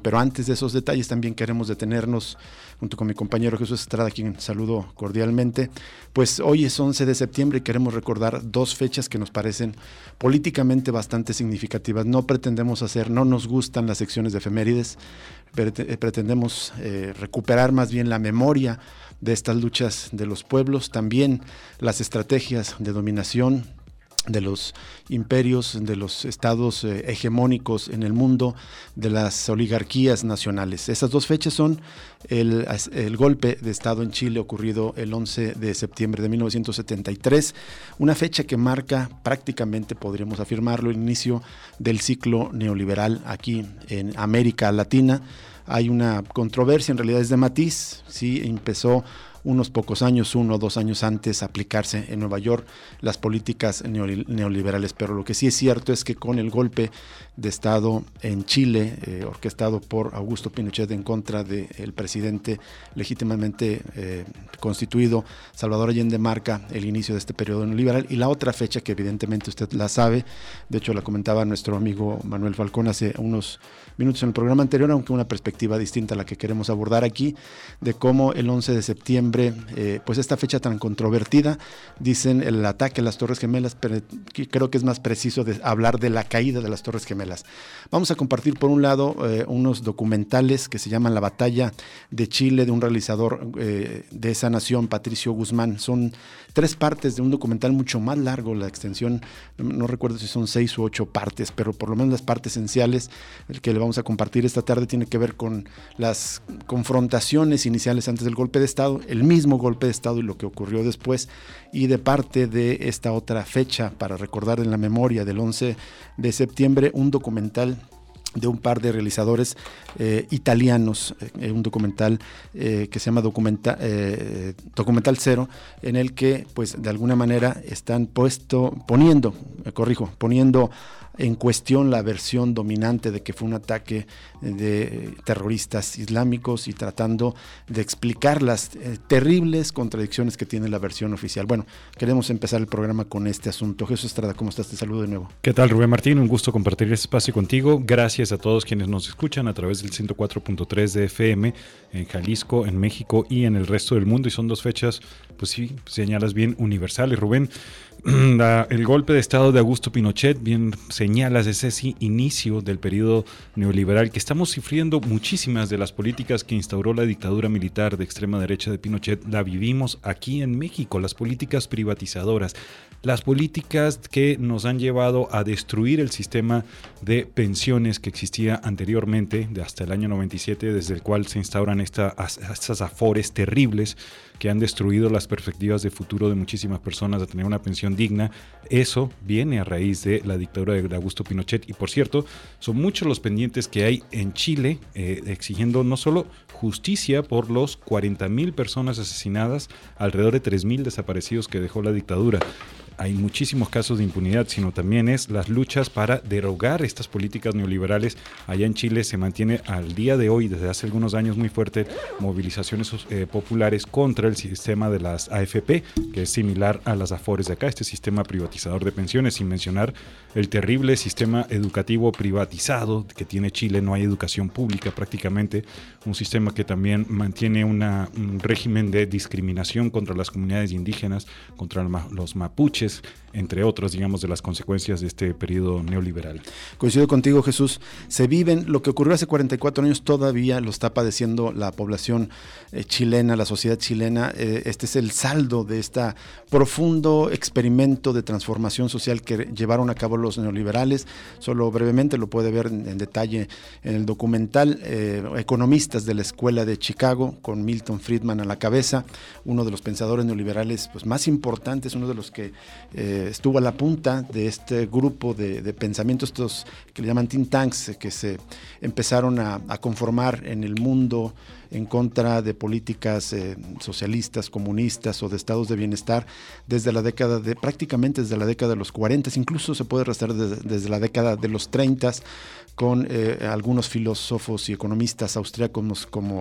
Pero antes de esos detalles también queremos detenernos junto con mi compañero Jesús Estrada, a quien saludo cordialmente. Pues hoy es 11 de septiembre y queremos recordar dos fechas que nos parecen políticamente bastante significativas. No nos gustan las secciones de efemérides, pretendemos recuperar más bien la memoria de estas luchas de los pueblos, también las estrategias de dominación de los imperios, de los estados hegemónicos en el mundo, de las oligarquías nacionales. Esas dos fechas son el golpe de Estado en Chile ocurrido el 11 de septiembre de 1973, una fecha que marca prácticamente, podríamos afirmarlo, el inicio del ciclo neoliberal aquí en América Latina. Hay una controversia, en realidad es de matiz, sí, empezó unos pocos años, 1 o 2 años antes, aplicarse en Nueva York las políticas neoliberales, pero lo que sí es cierto es que con el golpe de Estado en Chile, orquestado por Augusto Pinochet en contra del presidente legítimamente constituido, Salvador Allende, marca el inicio de este periodo neoliberal. Y la otra fecha que evidentemente usted la sabe, de hecho la comentaba nuestro amigo Manuel Falcón hace unos minutos en el programa anterior, aunque una perspectiva distinta a la que queremos abordar aquí, de cómo el 11 de septiembre, pues esta fecha tan controvertida, dicen el ataque a las Torres Gemelas, pero creo que es más preciso hablar de la caída de las Torres Gemelas. Vamos a compartir por un lado unos documentales que se llaman La Batalla de Chile, de un realizador de esa nación, Patricio Guzmán. Son 3 partes de un documental mucho más largo, la extensión, no recuerdo si son 6 u 8 partes, pero por lo menos las partes esenciales que le vamos a compartir esta tarde tiene que ver con las confrontaciones iniciales antes del golpe de Estado, el mismo golpe de Estado y lo que ocurrió después, y de parte de esta otra fecha para recordar en la memoria del 11 de septiembre, un documental de un par de realizadores italianos, un documental que se llama Documental Cero, en el que pues de alguna manera están poniendo en cuestión la versión dominante de que fue un ataque de terroristas islámicos y tratando de explicar las terribles contradicciones que tiene la versión oficial. Bueno, queremos empezar el programa con este asunto. Jesús Estrada, ¿cómo estás? Te saludo de nuevo. ¿Qué tal, Rubén Martín? Un gusto compartir este espacio contigo. Gracias a todos quienes nos escuchan a través del 104.3 de FM en Jalisco, en México y en el resto del mundo. Y son 2 fechas, pues sí, señalas bien, universales, Rubén. El golpe de Estado de Augusto Pinochet, bien señalas, ese sí, inicio del periodo neoliberal que estamos sufriendo. Muchísimas de las políticas que instauró la dictadura militar de extrema derecha de Pinochet la vivimos aquí en México, las políticas privatizadoras, las políticas que nos han llevado a destruir el sistema de pensiones que existía anteriormente, hasta el año 97, desde el cual se instauran estas afores terribles que han destruido las perspectivas de futuro de muchísimas personas a tener una pensión digna. Eso viene a raíz de la dictadura de Augusto Pinochet. Y por cierto, son muchos los pendientes que hay en Chile exigiendo no solo justicia por los 40,000 personas asesinadas, alrededor de 3,000 desaparecidos que dejó la dictadura. Hay muchísimos casos de impunidad, sino también es las luchas para derogar estas políticas neoliberales. Allá en Chile se mantiene al día de hoy, desde hace algunos años muy fuerte, movilizaciones populares contra el sistema de las AFP, que es similar a las AFORES de acá, este sistema privatizador de pensiones, sin mencionar el terrible sistema educativo privatizado que tiene Chile. No hay educación pública prácticamente, un sistema que también mantiene un régimen de discriminación contra las comunidades indígenas, contra los mapuches, entre otros, digamos, de las consecuencias de este periodo neoliberal. Coincido contigo, Jesús. Lo que ocurrió hace 44 años todavía lo está padeciendo la población chilena, la sociedad chilena. Este es el saldo de este profundo experimento de transformación social que llevaron a cabo los neoliberales. Solo brevemente lo puede ver en detalle en el documental. Economistas de la Escuela de Chicago, con Milton Friedman a la cabeza, uno de los pensadores neoliberales pues, más importantes, uno de los que estuvo a la punta de este grupo de pensamientos, estos que le llaman think tanks, que se empezaron a conformar en el mundo en contra de políticas socialistas, comunistas o de estados de bienestar prácticamente desde la década de los 40, incluso se puede rastrear desde la década de los 30, con algunos filósofos y economistas austriacos como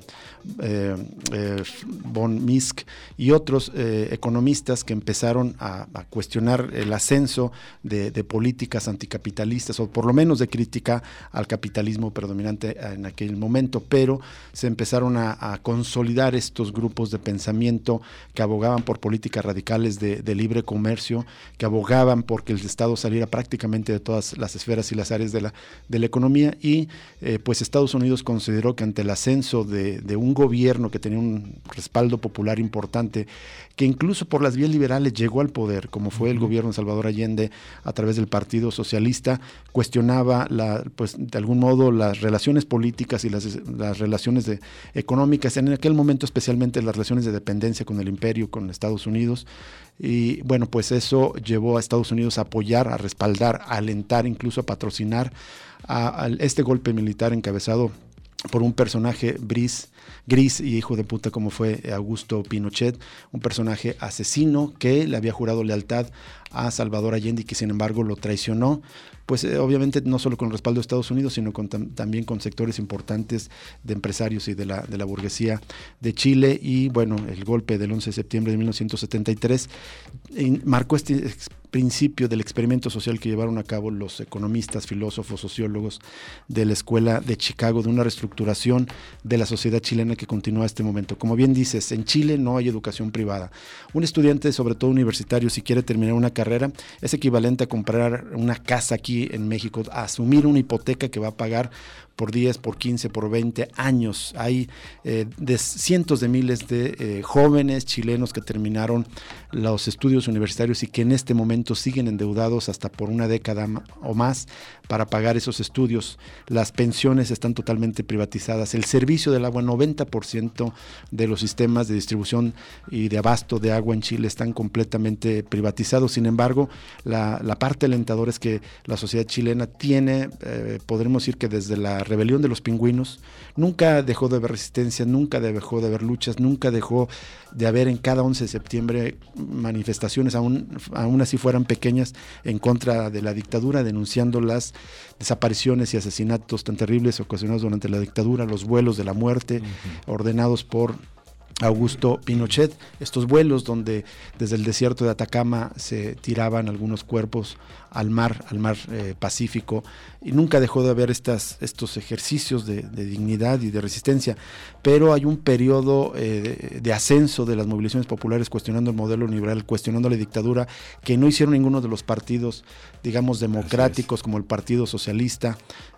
von Mises y otros economistas que empezaron a a cuestionar el ascenso de políticas anticapitalistas, o por lo menos de crítica al capitalismo predominante en aquel momento, pero se empezaron a consolidar estos grupos de pensamiento que abogaban por políticas radicales de libre comercio, que abogaban porque el Estado saliera prácticamente de todas las esferas y las áreas de la economía, y pues Estados Unidos consideró que ante el ascenso de un gobierno que tenía un respaldo popular importante, que incluso por las vías liberales llegó al poder, como fue el gobierno de Salvador Allende a través del Partido Socialista, cuestionaba pues de algún modo las relaciones políticas y las relaciones económicas, en aquel momento especialmente las relaciones de dependencia con el imperio, con Estados Unidos. Y bueno, pues eso llevó a Estados Unidos a apoyar, a respaldar, a alentar, incluso a patrocinar a este golpe militar encabezado por un personaje gris y hijo de puta como fue Augusto Pinochet, un personaje asesino que le había jurado lealtad a Salvador Allende y que sin embargo lo traicionó, pues obviamente no solo con el respaldo de Estados Unidos, sino también con sectores importantes de empresarios y de la burguesía de Chile. Y bueno, el golpe del 11 de septiembre de 1973 marcó este principio del experimento social que llevaron a cabo los economistas, filósofos, sociólogos de la Escuela de Chicago, de una reestructuración de la sociedad chilena que continúa a este momento. Como bien dices, en Chile no hay educación privada. Un estudiante, sobre todo universitario, si quiere terminar una carrera, es equivalente a comprar una casa aquí en México, a asumir una hipoteca que va a pagar por 10, por 15, por 20 años. Hay de cientos de miles de jóvenes chilenos que terminaron los estudios universitarios y que en este momento siguen endeudados hasta por una década o más para pagar esos estudios. Las pensiones están totalmente privatizadas. El servicio del agua, 90% de los sistemas de distribución y de abasto de agua en Chile están completamente privatizados. Sin embargo, la parte alentadora es que la sociedad chilena tiene, podremos decir que desde la rebelión de los pingüinos, nunca dejó de haber resistencia, nunca dejó de haber luchas, nunca dejó de haber en cada 11 de septiembre manifestaciones, aún así fueran pequeñas, en contra de la dictadura, denunciando las desapariciones y asesinatos tan terribles ocasionados durante la dictadura, los vuelos de la muerte ordenados por Augusto Pinochet, estos vuelos donde desde el desierto de Atacama se tiraban algunos cuerpos al mar Pacífico, y nunca dejó de haber estos ejercicios de dignidad y de resistencia, pero hay un periodo de ascenso de las movilizaciones populares cuestionando el modelo liberal, cuestionando la dictadura, que no hicieron ninguno de los partidos, digamos, democráticos como el Partido Socialista,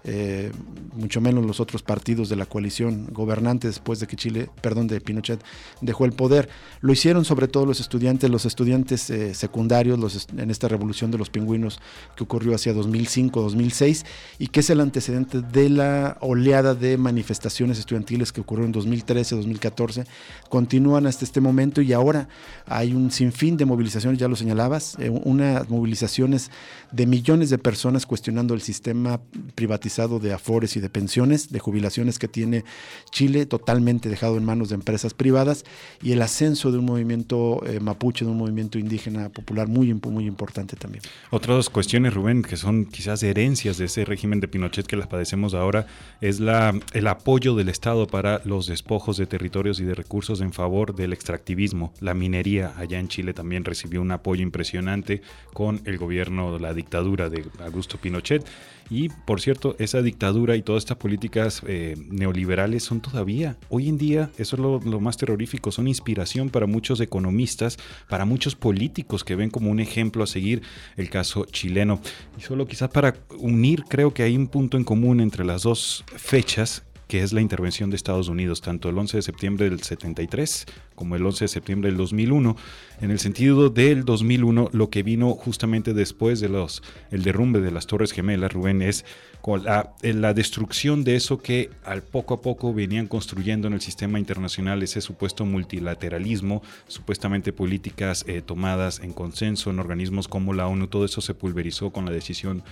mucho menos los otros partidos de la coalición gobernante después de que de Pinochet dejó el poder. Lo hicieron sobre todo los estudiantes secundarios, en esta revolución de los pingüinos que ocurrió hacia 2005-2006 y que es el antecedente de la oleada de manifestaciones estudiantiles que ocurrió en 2013-2014, continúan hasta este momento, y ahora hay un sinfín de movilizaciones, ya lo señalabas, unas movilizaciones de millones de personas cuestionando el sistema privatizado de afores y de pensiones, de jubilaciones que tiene Chile, totalmente dejado en manos de empresas privadas, y el ascenso de un movimiento mapuche, de un movimiento indígena popular muy importante también. Otras cuestiones, Rubén, que son quizás herencias de ese régimen de Pinochet que las padecemos ahora, es el apoyo del Estado para los despojos de territorios y de recursos en favor del extractivismo. La minería allá en Chile también recibió un apoyo impresionante con el gobierno, la dictadura de Augusto Pinochet. Y, por cierto, esa dictadura y todas estas políticas neoliberales son todavía, hoy en día, eso es lo más terrorífico, son inspiración para muchos economistas, para muchos políticos que ven como un ejemplo a seguir el caso chileno. Y solo quizás para unir, creo que hay un punto en común entre las dos fechas, que es la intervención de Estados Unidos, tanto el 11 de septiembre del 73 como el 11 de septiembre del 2001. En el sentido del 2001, lo que vino justamente después de el derrumbe de las Torres Gemelas, Rubén, es con la destrucción de eso que al poco a poco venían construyendo en el sistema internacional, ese supuesto multilateralismo, supuestamente políticas tomadas en consenso en organismos como la ONU. Todo eso se pulverizó con la decisión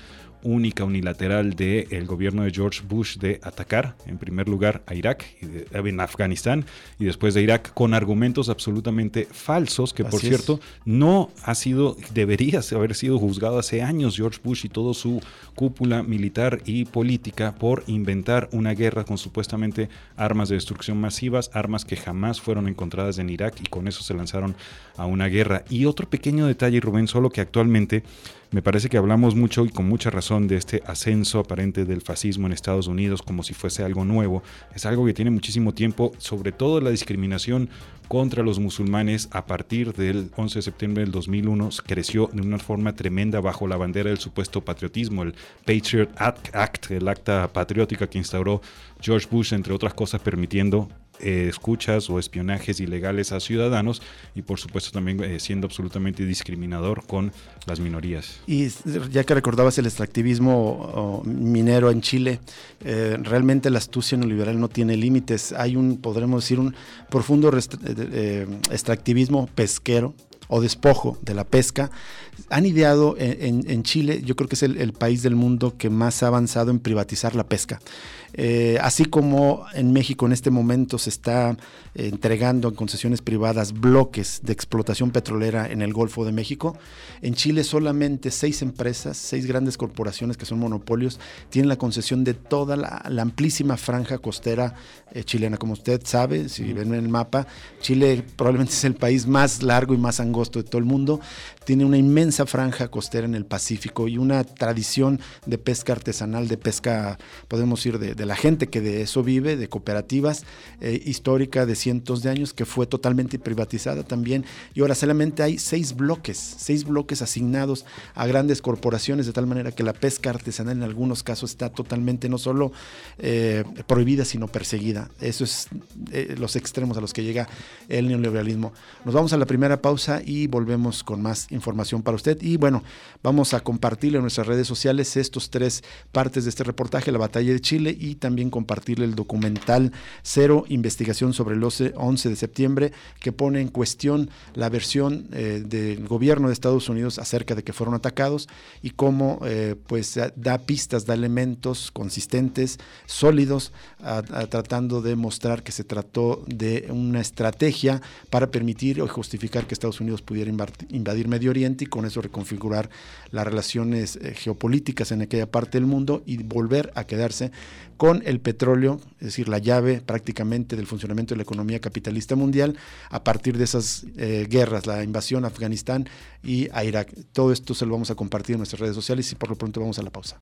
única, unilateral del gobierno de George Bush de atacar en primer lugar a Irak, en Afganistán, y después de Irak, con argumentos absolutamente falsos, que por cierto no ha sido, debería haber sido juzgado hace años George Bush y toda su cúpula militar y política por inventar una guerra con supuestamente armas de destrucción masivas, armas que jamás fueron encontradas en Irak, y con eso se lanzaron a una guerra. Y otro pequeño detalle, Rubén, solo que actualmente me parece que hablamos mucho y con mucha razón de este ascenso aparente del fascismo en Estados Unidos como si fuese algo nuevo. Es algo que tiene muchísimo tiempo, sobre todo la discriminación contra los musulmanes a partir del 11 de septiembre del 2001 creció de una forma tremenda bajo la bandera del supuesto patriotismo, el Patriot Act, el acta patriótica que instauró George Bush, entre otras cosas, permitiendo escuchas o espionajes ilegales a ciudadanos y por supuesto también siendo absolutamente discriminador con las minorías. Y ya que recordabas el extractivismo minero en Chile, realmente la astucia neoliberal no tiene límites. Hay podremos decir, un profundo extractivismo pesquero o despojo de la pesca. Han ideado en Chile, yo creo que es el país del mundo que más ha avanzado en privatizar la pesca. Así como en México en este momento se está entregando en concesiones privadas bloques de explotación petrolera en el Golfo de México, en Chile solamente 6 empresas, 6 grandes corporaciones que son monopolios, tienen la concesión de toda la amplísima franja costera chilena. Como usted sabe, si ven en el mapa, Chile probablemente es el país más largo y más angosto de todo el mundo, tiene una inmensa franja costera en el Pacífico y una tradición de pesca artesanal, de pesca, podemos decir, de la gente que de eso vive, de cooperativas, histórica de cientos de años, que fue totalmente privatizada también, y ahora solamente hay 6 bloques asignados a grandes corporaciones, de tal manera que la pesca artesanal en algunos casos está totalmente no solo prohibida, sino perseguida. Eso es los extremos a los que llega el neoliberalismo. Nos vamos a la primera pausa y volvemos con más información para usted, y bueno, vamos a compartirle en nuestras redes sociales estos 3 partes de este reportaje, la batalla de Chile, y también compartirle el documental Cero, investigación sobre el 11 de septiembre, que pone en cuestión la versión del gobierno de Estados Unidos acerca de que fueron atacados y cómo pues da pistas, da elementos consistentes, sólidos, tratando de mostrar que se trató de una estrategia para permitir o justificar que Estados Unidos pudiera invadir Medio Oriente y con eso reconfigurar las relaciones geopolíticas en aquella parte del mundo y volver a quedarse con el petróleo, es decir, la llave prácticamente del funcionamiento de la economía capitalista mundial a partir de esas guerras, la invasión a Afganistán y a Irak. Todo esto se lo vamos a compartir en nuestras redes sociales y por lo pronto vamos a la pausa.